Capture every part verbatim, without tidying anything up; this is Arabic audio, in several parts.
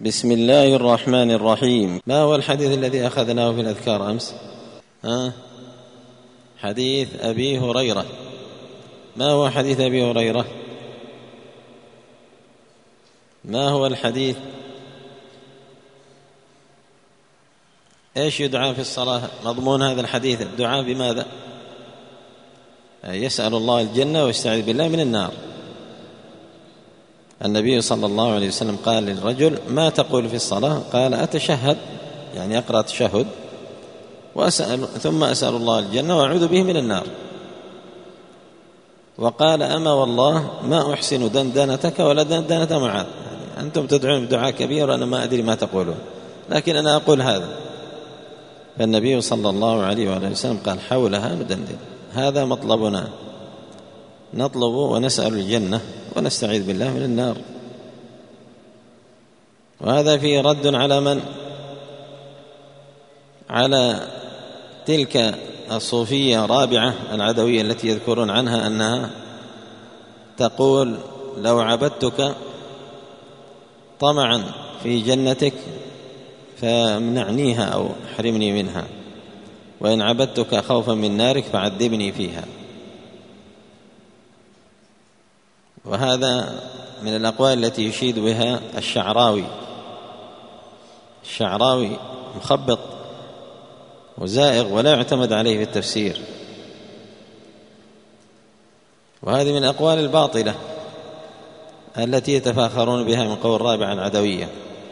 بسم الله الرحمن الرحيم. ما هو الحديث الذي أخذناه في الأذكار أمس؟ ها؟ حديث أبي هريرة. ما هو حديث أبي هريرة؟ ما هو الحديث؟ إيش يدعى في الصلاة؟ مضمون هذا الحديث الدعاء بماذا؟ يسأل الله الجنة ويستعيذ بالله من النار. النبي صلى الله عليه وسلم قال للرجل: ما تقول في الصلاة؟ قال: أتشهد، يعني أقرأ تشهد، وأسأل ثم أسأل الله الجنة وأعوذ به من النار. وقال: أما والله ما أحسن دندنتك ولا دندنة معاذ. يعني أنتم تدعون بدعاء كبير وأنا ما أدري ما تقولون، لكن أنا أقول هذا. فالنبي صلى الله عليه وآله وسلم قال: حولها ندندن. هذا مطلبنا، نطلب ونسأل الجنة ونستعيذ بالله من النار. وهذا فيه رد على من؟ على تلك الصوفية الرابعة العدوية التي يذكرون عنها أنها تقول: لو عبدتك طمعا في جنتك فامنعنيها أو احرمني منها، وإن عبدتك خوفا من نارك فعذبني فيها. وهذا من الأقوال التي يشيد بها الشعراوي. الشعراوي مخبط وزائغ ولا يعتمد عليه في التفسير، وهذه من الأقوال الباطلة التي يتفاخرون بها من قول الرابعة العدوية،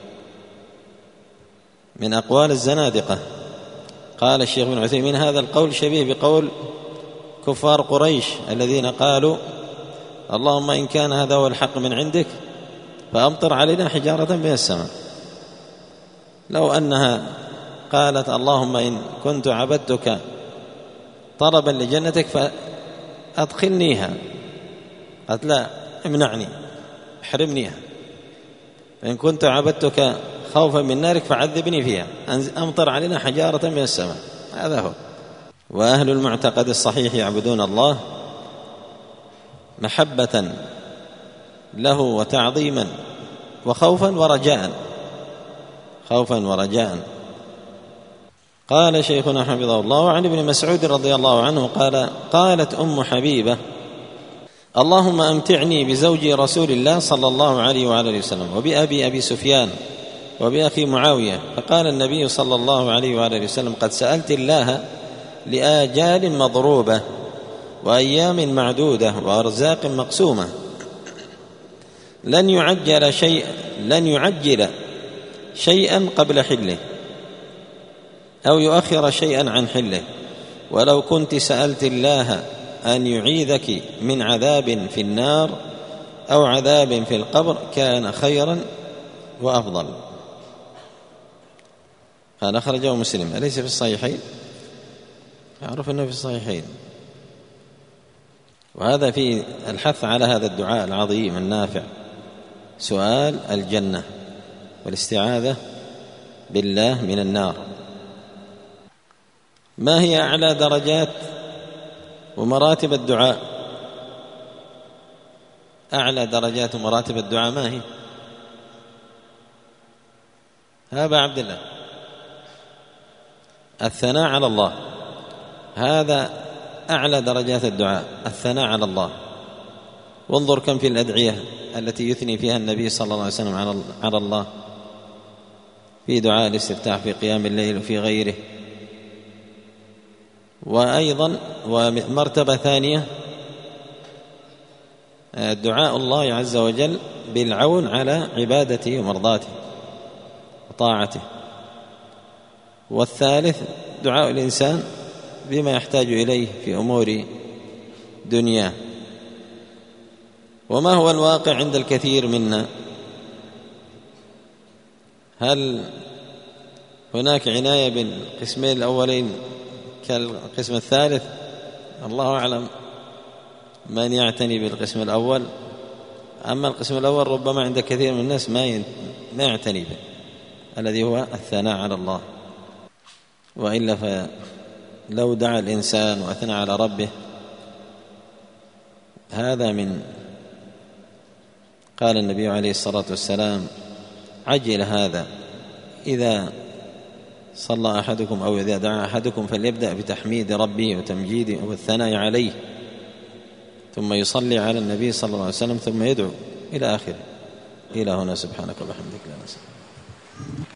من أقوال الزنادقة. قال الشيخ ابن عثيمين: هذا القول شبيه بقول كفار قريش الذين قالوا: اللهم إن كان هذا هو الحق من عندك فأمطر علينا حجارة من السماء. لو أنها قالت: اللهم إن كنت عبدتك طلبا لجنتك فأدخلنيها، قالت: لا، امنعني، احرمنيها. إن كنت عبدتك خوفا من نارك فعذبني فيها، أمطر علينا حجارة من السماء. هذا هو. وأهل المعتقد الصحيح يعبدون الله محبة له وتعظيما وخوفا ورجاء، خوفا ورجاء. قال شيخنا حفظه الله: عن ابن مسعود رضي الله عنه قال: قالت أم حبيبة: اللهم أمتعني بزوجي رسول الله صلى الله عليه وآله وسلم وبأبي أبي سفيان وبأخي معاوية. فقال النبي صلى الله عليه وآله وسلم: قد سألت الله لآجال مضروبة وأيام معدودة وأرزاق مقسومة، لن يعجل شيء لن يعجل شيئا قبل حله أو يؤخر شيئا عن حله، ولو كنت سألت الله أن يعيذك من عذاب في النار أو عذاب في القبر كان خيرا وأفضل. هذا أخرجه مسلم، أليس في الصحيحين؟ أعرف أنه في الصحيحين. وهذا في الحث على هذا الدعاء العظيم النافع، سؤال الجنة والاستعاذة بالله من النار. ما هي أعلى درجات ومراتب الدعاء؟ أعلى درجات ومراتب الدعاء ما هي؟ هذا عبد الله. الثناء على الله، هذا أعلى درجات الدعاء، الثناء على الله. وانظر كم في الأدعية التي يثني فيها النبي صلى الله عليه وسلم على الله، في دعاء الاستفتاح في قيام الليل وفي غيره. وأيضا ومرتبة ثانية دعاء الله عز وجل بالعون على عبادته ومرضاته وطاعته. والثالث دعاء الإنسان بما يحتاج إليه في أمور دنياه. وما هو الواقع عند الكثير منا؟ هل هناك عناية بالقسمين الأولين كالقسم الثالث؟ الله أعلم من يعتني بالقسم الأول. أما القسم الأول ربما عند كثير من الناس ما ما يعتني به، الذي هو الثناء على الله. وإلا فلو دعا الإنسان وأثنى على ربه، هذا من قال النبي عليه الصلاة والسلام: عجل هذا. إذا صلى أحدكم أو إذا دعا أحدكم فليبدأ بتحميد ربه وتمجيده والثناء عليه، ثم يصلي على النبي صلى الله عليه وسلم، ثم يدعو إلى آخره. إلى هنا، سبحانك وبحمدك لا نسأل.